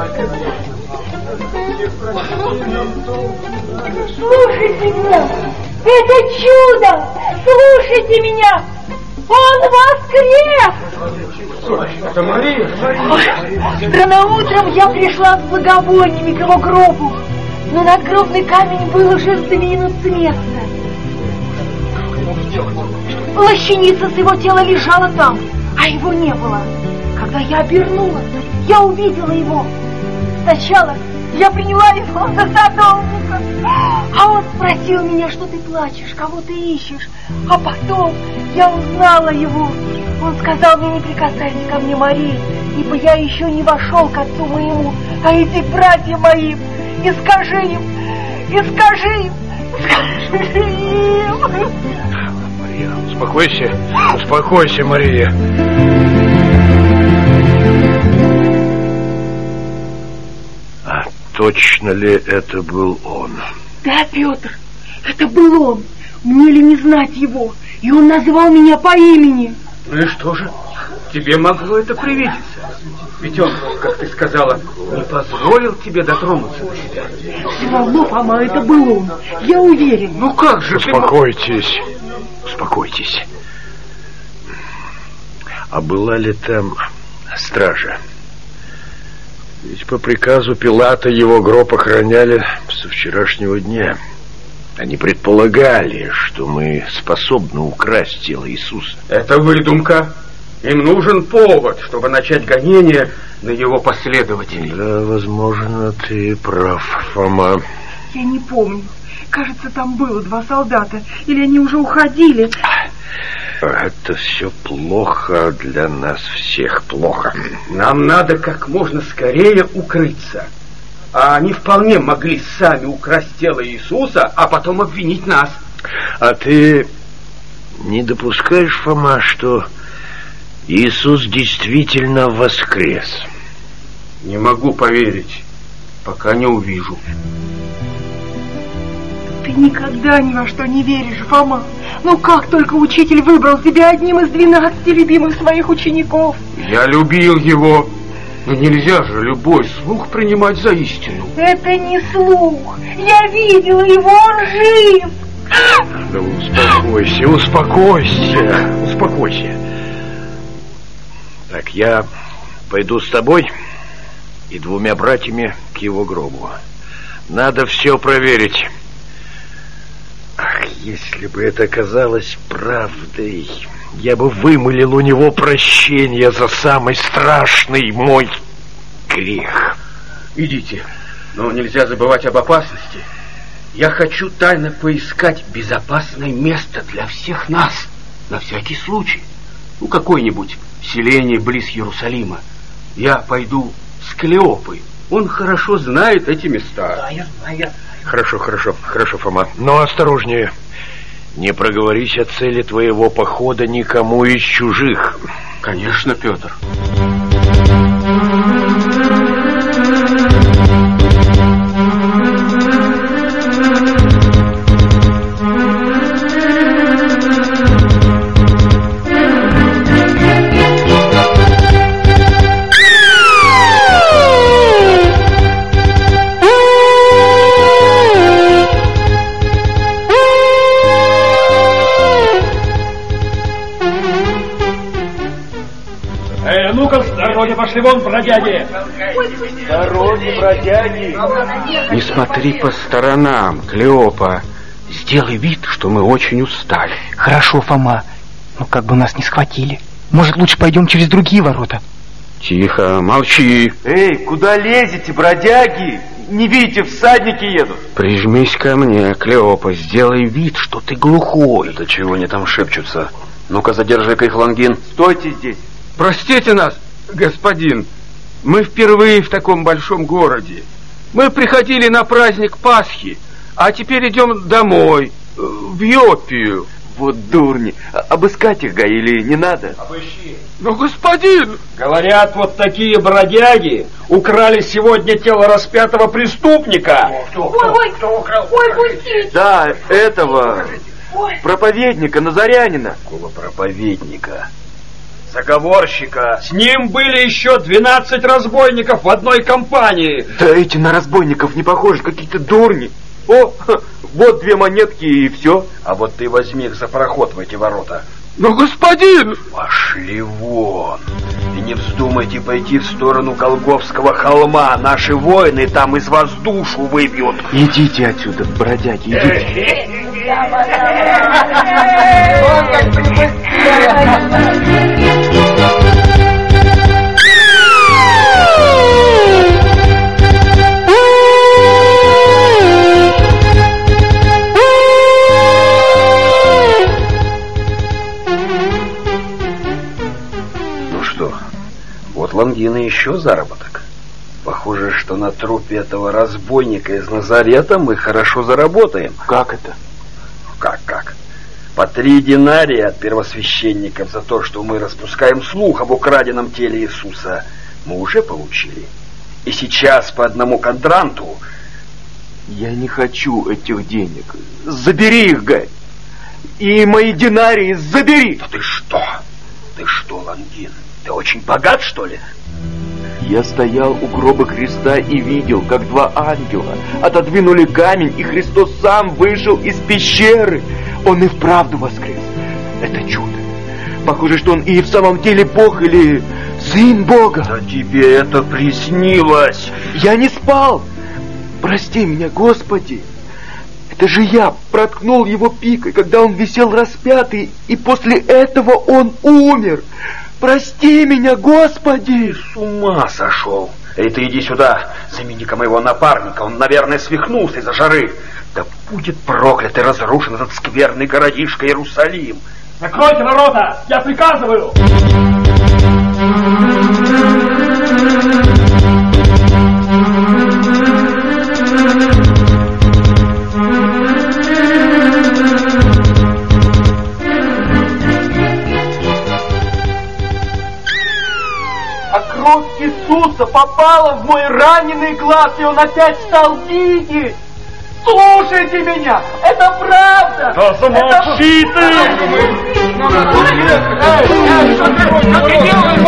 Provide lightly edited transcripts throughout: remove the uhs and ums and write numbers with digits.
Слушайте меня! Это чудо! Слушайте меня! Он воскрес! Это Мария! Рано утром я пришла с благовониями к его гробу, но надгробный камень был уже сдвинут с места. Плащаница с его тела лежала там, а его не было. Когда я обернулась, я увидела его. Сначала я приняла его за садовника, а он спросил меня, что ты плачешь, кого ты ищешь. А потом я узнала его. Он сказал мне: не прикасайся ко мне, Мария, ибо я еще не вошел к отцу моему, а иди к братьям моим и скажи им, Мария, успокойся, Мария. А точно ли это был он? Да, Петр, это был он. Мне ли не знать его? И он назвал меня по имени. Ну и что же? Тебе могло это привидеться. Ведь он, как ты сказала, не позволил тебе дотронуться до себя. Все равно, Фома, это был он. Я уверен. Ну как же Успокойтесь. А была ли там стража? Ведь по приказу Пилата его гроб охраняли со вчерашнего дня. Они предполагали, что мы способны украсть тело Иисуса. Это выдумка. Им нужен повод, чтобы начать гонение на его последователей. Да, возможно, ты прав, Фома. Я не помню. Кажется, там было 2 солдата. Или они уже уходили. Это все плохо для нас всех, плохо. Нам надо как можно скорее укрыться. А они вполне могли сами украсть тело Иисуса, а потом обвинить нас. А ты не допускаешь, Фома, что Иисус действительно воскрес? Не могу поверить, пока не увижу. Ты никогда ни во что не веришь, Фома. Ну как только учитель выбрал тебя одним из 12 любимых своих учеников. Я любил его. Но нельзя же любой слух принимать за истину. Это не слух. Я видела его, он жив. Да успокойся. Так, я пойду с тобой и 2 братьями к его гробу. Надо все проверить. Ах, если бы это оказалось правдой, я бы вымолил у него прощение за самый страшный мой грех. Идите, но нельзя забывать об опасности. Я хочу тайно поискать безопасное место для всех нас, на всякий случай. Ну, какое-нибудь селение близ Иерусалима. Я пойду с Клеопой. Он хорошо знает эти места. Да, я знаю. Хорошо, Фома. Но осторожнее. Не проговорись о цели твоего похода никому из чужих. Конечно, Петр. Пошли вон, бродяги! С дороги, бродяги! Не смотри по сторонам, Клеопа. Сделай вид, что мы очень устали. Хорошо, Фома. Но как бы нас не схватили. Может, лучше пойдем через другие ворота? Тихо, молчи. Эй, куда лезете, бродяги? Не видите, всадники едут. Прижмись ко мне, Клеопа. Сделай вид, что ты глухой. Это чего они там шепчутся? Ну-ка, задержи-ка их, Лонгин. Стойте здесь. Простите нас, господин. Мы впервые в таком большом городе. Мы приходили на праздник Пасхи, а теперь идем домой, в Иопию. Вот дурни. Обыскать их, или не надо? Обыщи. Но, господин... Говорят, вот такие бродяги украли сегодня тело распятого преступника. Кто украл? Ой, пустите. Да, этого... Проповедника, Назарянина. Какого проповедника? заговорщика. С ним были еще 12 разбойников в одной компании. Да эти на разбойников не похожи, какие-то дурни. О, вот 2 монетки и все. А вот ты возьми их за проход в эти ворота. Но, господин! Пошли вон. И не вздумайте пойти в сторону Голгофского холма. Наши воины там из вас душу выбьют. Идите отсюда, бродяги, идите. Ну что, вот Лонгина еще заработок. Похоже, что на трупе этого разбойника из Назарета мы хорошо заработаем. Как это? Как? По 3 динария от первосвященников за то, что мы распускаем слух об украденном теле Иисуса, мы уже получили. И сейчас по 1 квадранту. Я не хочу этих денег. Забери их, Гай. И мои динарии забери. Да ты что? Ты что, Лонгин? Ты очень богат, что ли? Я стоял у гроба Христа и видел, как 2 ангела отодвинули камень, и Христос сам вышел из пещеры. Он и вправду воскрес. Это чудо. Похоже, что он и в самом деле Бог или Сын Бога. Да тебе это приснилось. Я не спал. Прости меня, Господи. Это же я проткнул его пикой, когда он висел распятый, и после этого он умер. Прости меня, Господи! С ума сошел. Эй, ты иди сюда, замени-ка моего напарника. Он, наверное, свихнулся из-за жары. Да будет проклят и разрушен этот скверный городишко Иерусалим. Закройте ворота! Я приказываю! Кровь Иисуса попала в мой раненый глаз, и он опять стал видеть. Слушайте меня, это правда. Да замолчи ты! Что ты делаешь,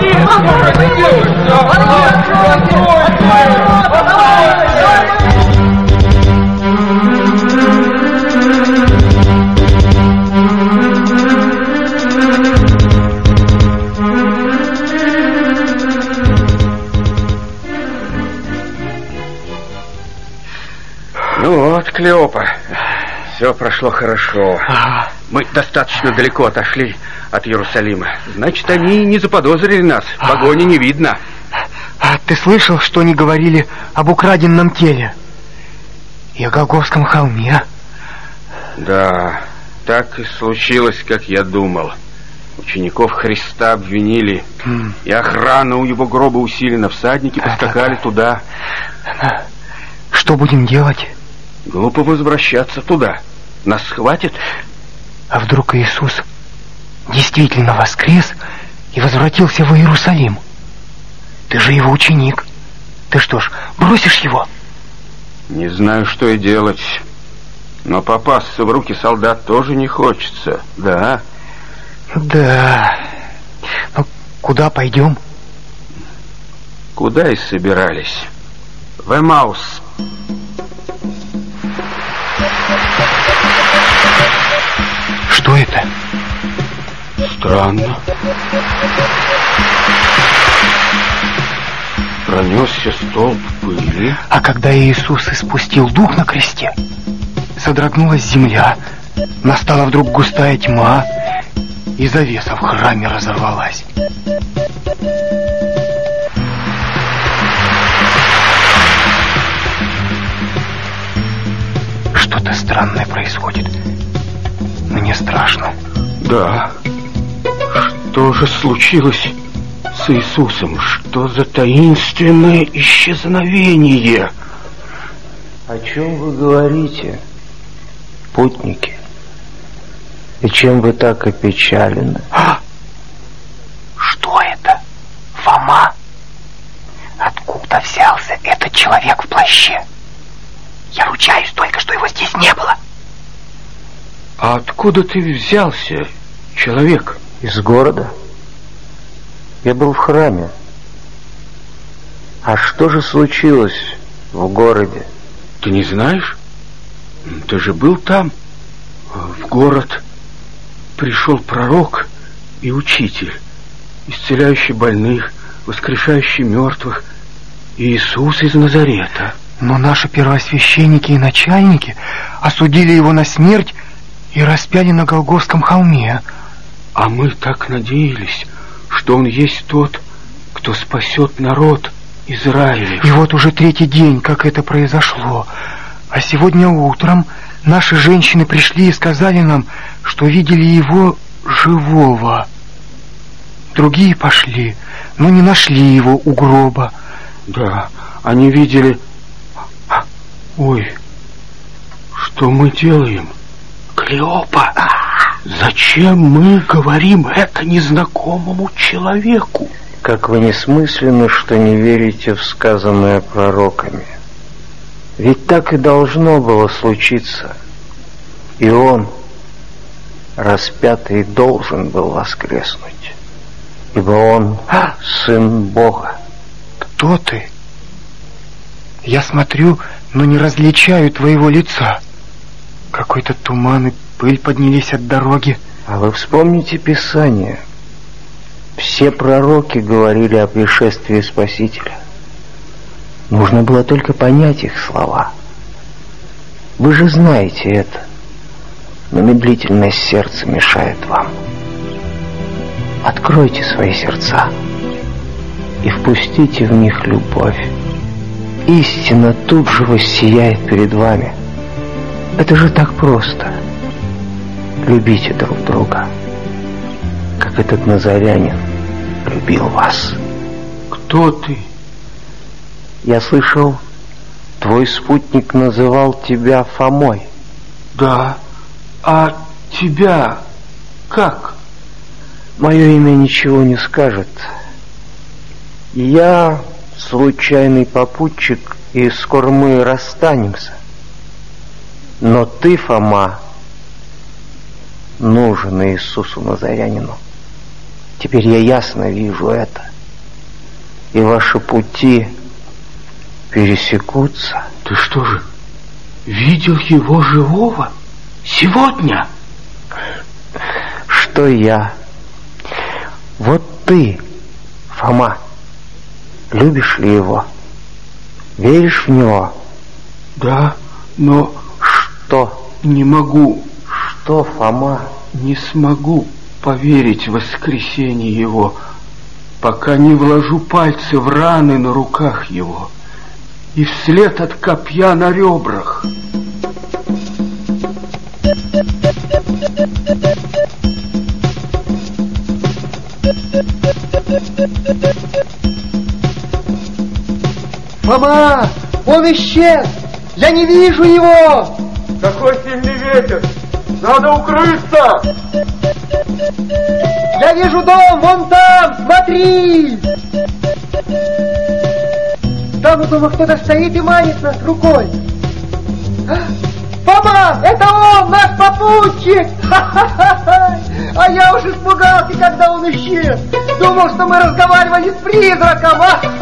Ну вот, Клеопа, все прошло хорошо. Мы достаточно далеко отошли от Иерусалима. Значит, они не заподозрили нас. Погони не видно. А ты слышал, что они говорили об украденном теле? И о Голгофском холме? Да, так и случилось, как я думал. Учеников Христа обвинили, и охрана у его гроба усилена. Всадники поскакали туда. Что будем делать? Глупо возвращаться туда. Нас схватят. А вдруг Иисус действительно воскрес и возвратился в Иерусалим? Ты же его ученик. Ты что ж, бросишь его? Не знаю, что и делать. Но попасться в руки солдат тоже не хочется, да? Да. Ну, куда пойдем? Куда и собирались? В Эмаус. Что это? Странно. Пронесся столб пыли. А когда Иисус испустил дух на кресте, содрогнулась земля, настала вдруг густая тьма, и завеса в храме разорвалась. Что-то странное происходит. Мне страшно. Да. Что же случилось с Иисусом? Что за таинственное исчезновение? О чем вы говорите, путники? И чем вы так опечалены? Что это? Фома? Откуда взялся этот человек в плаще? Я ручаюсь только, что его здесь не было. А откуда ты взялся, человек? Из города. Я был в храме. А что же случилось в городе? Ты не знаешь? Ты же был там. В город пришел пророк и учитель, исцеляющий больных, воскрешающий мертвых, Иисус из Назарета. Но наши первосвященники и начальники осудили его на смерть и распяли на Голгофском холме. А мы так надеялись, что он есть тот, кто спасет народ Израиля. И вот уже 3-й день, как это произошло. А сегодня утром наши женщины пришли и сказали нам, что видели его живого. Другие пошли, но не нашли его у гроба. Да, они видели... Ой, что мы делаем? Клеопа, зачем мы говорим это незнакомому человеку? Как вы несмысленны, что не верите в сказанное пророками. Ведь так и должно было случиться. И он, распятый, должен был воскреснуть, ибо он Сын Бога. Кто ты? Я смотрю, но не различаю твоего лица. Какой-то туман и пыль поднялись от дороги. А вы вспомните Писание. Все пророки говорили о пришествии Спасителя. Нужно было только понять их слова. Вы же знаете это, но медлительность сердца мешает вам. Откройте свои сердца и впустите в них любовь. Истина тут же воссияет перед вами. Это же так просто. Любите друг друга, как этот назарянин любил вас. Кто ты? Я слышал, твой спутник называл тебя Фомой. Да, а тебя как? Мое имя ничего не скажет. Я случайный попутчик, и скоро мы расстанемся. Но ты, Фома, нужен Иисусу Назарянину. Теперь я ясно вижу это. И ваши пути пересекутся. Ты что же, видел его живого? Сегодня? Что я? Вот ты, Фома, любишь ли его? Веришь в него? Да, но... Что? Не могу. Что, Фома? Не смогу поверить в воскресение его, пока не вложу пальцы в раны на руках его и вслед от копья на ребрах. Фома, он исчез! Я не вижу его! Какой сильный ветер! Надо укрыться! Я вижу дом, вон там, смотри! Там у дома кто-то стоит и манит нас рукой. Фома, это он, наш попутчик! А я уж испугался, когда он исчез. Думал, что мы разговаривали с призраком.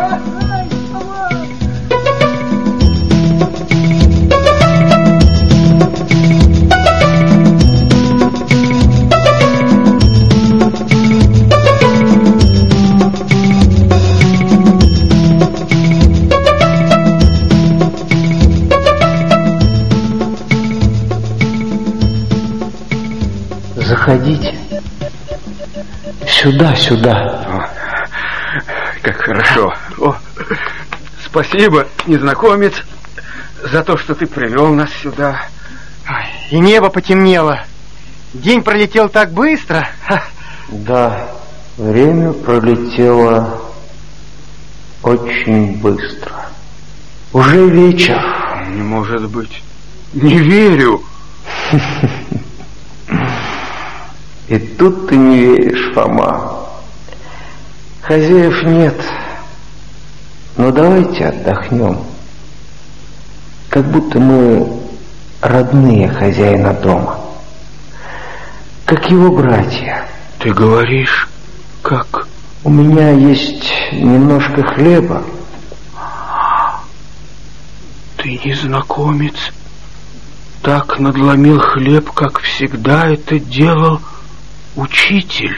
Заходите. Сюда, сюда. О, как хорошо. О, спасибо, незнакомец, за то, что ты привел нас сюда. И небо потемнело. День пролетел так быстро. Да, время пролетело очень быстро. Уже вечер. Не может быть. Не верю. И тут ты не веришь, Фома. Хозяев нет. Но давайте отдохнем. Как будто мы родные хозяина дома. Как его братья. Ты говоришь, как У меня есть немножко хлеба. Ты, незнакомец, так надломил хлеб, как всегда это делал учитель.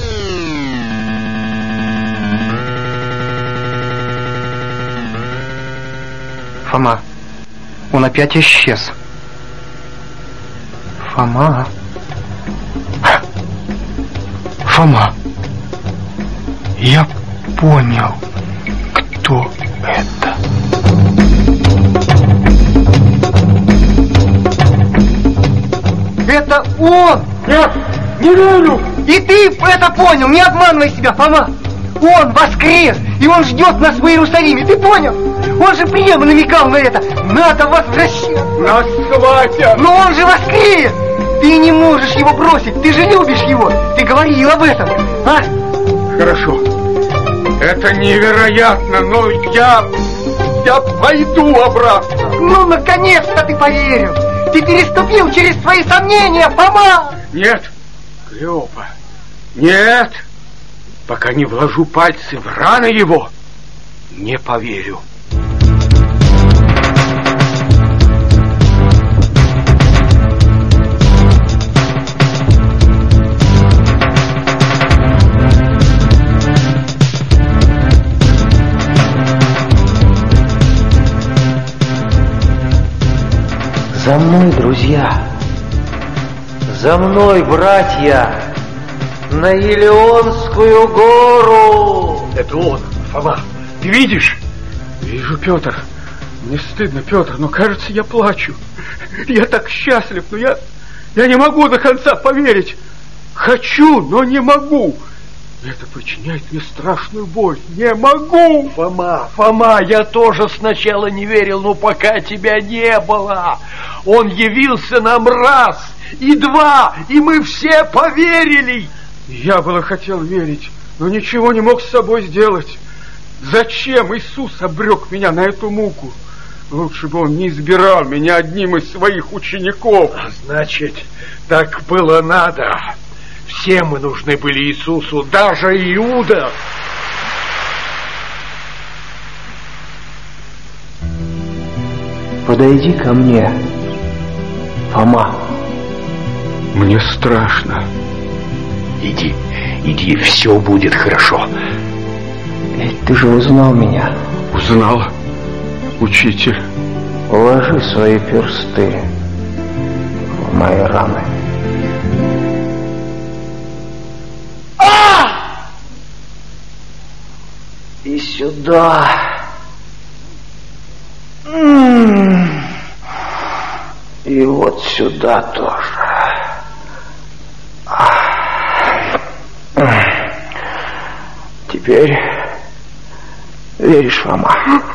Фома, он опять исчез. Фома. Фома, я понял, кто это. Это он! Нет, не верю! И ты это понял, не обманывай себя, Фома! Он воскрес, и он ждет нас в Иерусалиме, ты понял? Он же прямо намекал на это. Надо возвращаться. Нас схватят! Но он же воскрес! Ты не можешь его бросить, ты же любишь его. Ты говорил об этом, а? Хорошо. Это невероятно, но я пойду обратно. Ну, наконец-то ты поверил. Ты переступил через свои сомнения, Фома! Нет, Клеопа, нет. Пока не вложу пальцы в раны его, не поверю. За мной, друзья! За мной, братья! На Елеонскую гору! Это он, Фома. Ты видишь? Вижу, Петр. Мне стыдно, Петр, но кажется, я плачу. Я так счастлив, но я не могу до конца поверить. Хочу, но не могу. Это причиняет мне страшную боль. Не могу! Фома, я тоже сначала не верил, но пока тебя не было. Он явился нам раз и два, и мы все поверили. Я было хотел верить, но ничего не мог с собой сделать. Зачем Иисус обрек меня на эту муку? Лучше бы он не избирал меня одним из своих учеников. Значит, так было надо. Все мы нужны были Иисусу, даже Иуда. Подойди ко мне, Фома. Мне страшно. Иди, все будет хорошо. Ведь ты же узнал меня. Узнал, учитель. Положи свои персты в мои раны. И сюда. И вот сюда тоже. Теперь веришь, Фома?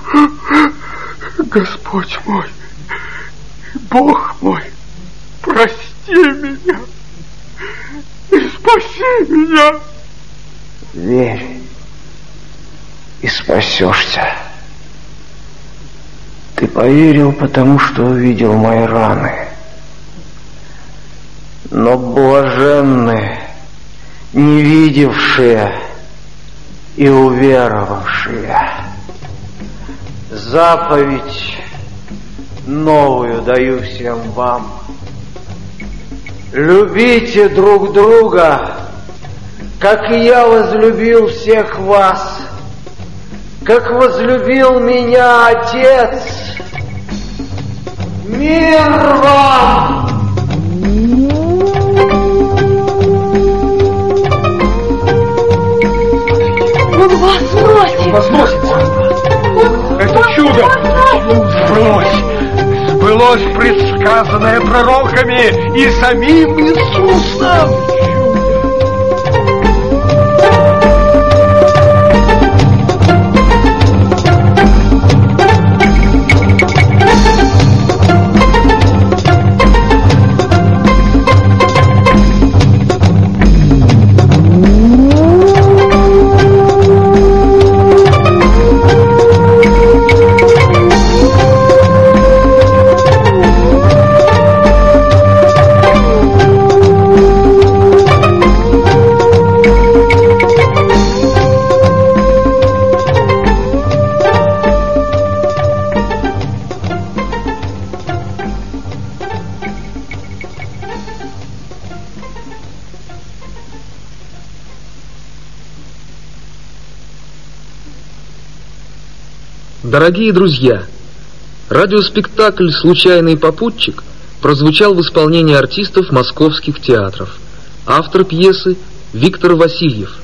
Господь мой, Бог мой, прости меня и спаси меня. Верь и спасешься. Ты поверил, потому что увидел мои раны. Но блаженны не видевшие и уверовавшие. Заповедь новую даю всем вам. Любите друг друга, как и я возлюбил всех вас, как возлюбил меня Отец. Мир вам! Он вас бросит! Возносится! Это чудо! Сбылось предсказанное пророками и самим Иисусом. Дорогие друзья, радиоспектакль «Случайный попутчик» прозвучал в исполнении артистов московских театров. Автор пьесы Виктор Васильев.